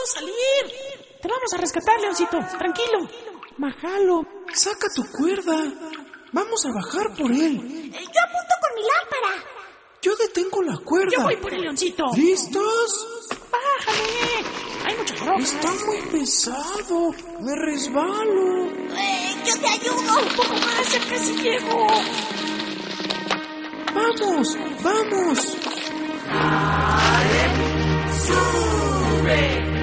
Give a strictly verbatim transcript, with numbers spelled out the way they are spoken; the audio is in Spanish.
salir. Te vamos a rescatar, Leoncito. Tranquilo. Majalo, saca tu cuerda. Vamos a bajar por él. Eh, yo apunto con mi lámpara. Yo detengo la cuerda. Yo voy por el Leoncito. ¿Listos? Bájale. Hay mucha ropa. Está muy pesado. Me resbalo. Eh, yo te ayudo. Un poco más, ya casi llego. ¡Vamos! ¡Vamos! ¡Sube!